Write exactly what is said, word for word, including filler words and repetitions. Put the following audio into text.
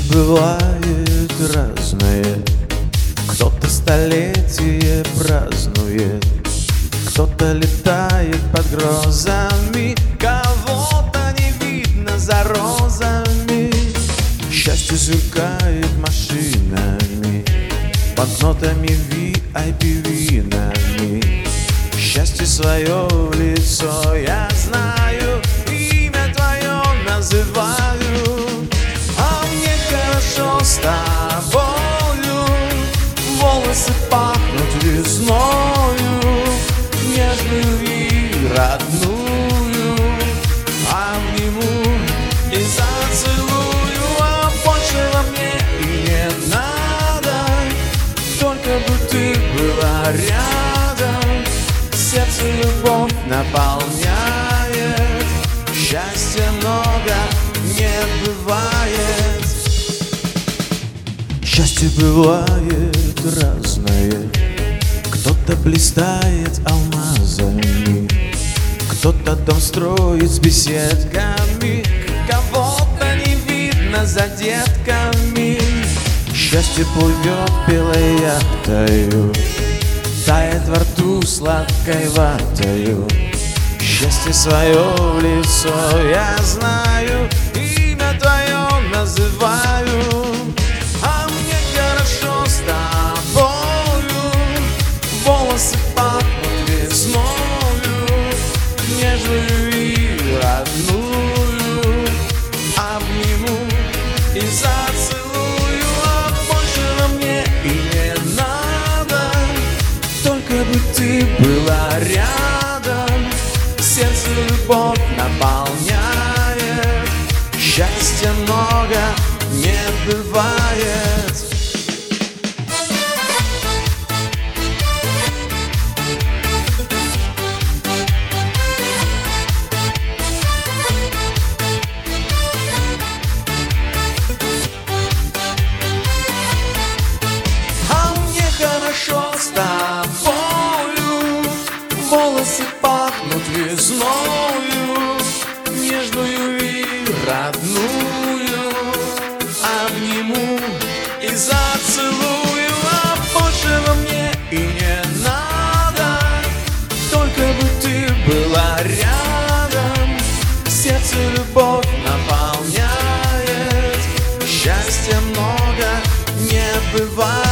бывает разное. Кто-то столетие празднует, кто-то летает под грозами, кого-то не видно за розами. Счастье сверкает машинами, под нотами ви ай пи-винами. Счастье свое лицо я знаю, имя твое называю. А мне хорошо с тобою, волосы пахнут весною, нежную и родную. Обниму и зацелую, а большего мне и не надо, только бы ты была рядом. Сердце любовь наполняет, счастья много не бывает. Счастье бывает разное, кто-то блистает алмазами, кто-то дом строит с беседками, кого-то не видно за детками. Счастье плывет белой яхтою, тает во рту сладкой ватою. Счастье свое в лицо я знаю, имя твое называю. А мне хорошо с тобою, волосы пахнут весною, нежную и родную. Обниму и зацелую, а большего мне и не надо, только бы ты была рядом. Сердце любовь наполняет, счастья много не бывает. А мне хорошо с тобою, волосы пахнут весною, нежную и родную. Обниму и зацелую, а большего мне и не надо, только бы ты была рядом. Сердце любовь наполняет, счастья много не бывает.